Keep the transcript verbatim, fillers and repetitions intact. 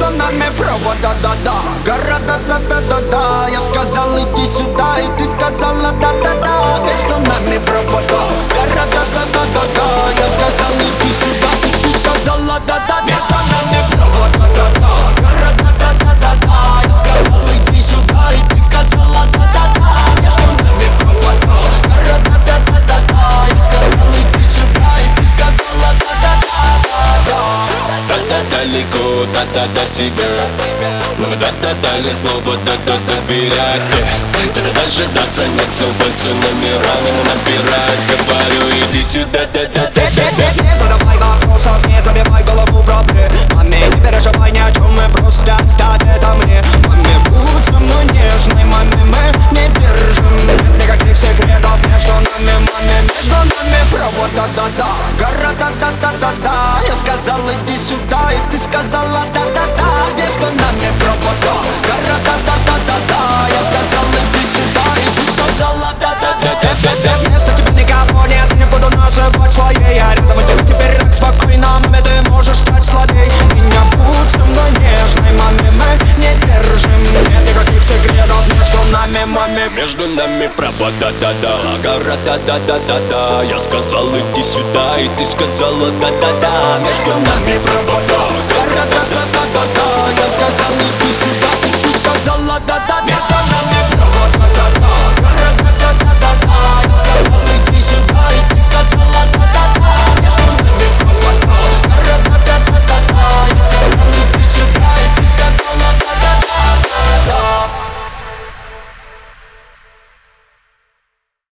между нами провод, да-да-да. Гора, да-да-да-да-да. Я сказал иди сюда, и ты сказала да-да-да. Между нами провод, гора, да-да-да-да-да. Я сказал иди сюда, и ты сказала да-да-да. Между нами провод, да-да-да. Гора, да-да-да-да-да. Я сказал иди сюда, и ты сказала да-да-да. Между нами провод, гора, да-да-да-да-да. Я сказал иди сюда, и ты сказала да-да-да-да-да. Да-да далеко, да-да до тебя. Но да-да дали слово, да-да доверять. Да-да дожидаться нет, все больше номерами набирать. Говорю, иди сюда, да-да-да-да-да. Не задавай вопросов, не забивай голову проблемами. Не переживай ни о чем, мы просто оставь это мне. Маме, будь со мной нежной, маме, мы не держим. Нет никаких секретов между нами, маме. Между нами провод, да-да-да. Гора, да-да-да-да-да. Я сказал иди сюда, и ты сказала да-да-да. Между нами провод, гора, да-да-да-да-да. Я сказал иди сюда, и ты сказала да-да-да-да-да. Вместо тебя никого нет, не буду называть своей. Я рядом, и тебе теперь так спокойно, маме, ты можешь стать слабей. Меня будь со мной нежной, маме, мы не держим. Нет никаких секретов между нами, маме. Между нами провод, да-да-да. Гора, да-да-да-да-да. Я сказал иди сюда, и ты сказала да-да-да. Между нами провод, гора, да-да-да-да-да. Я сказал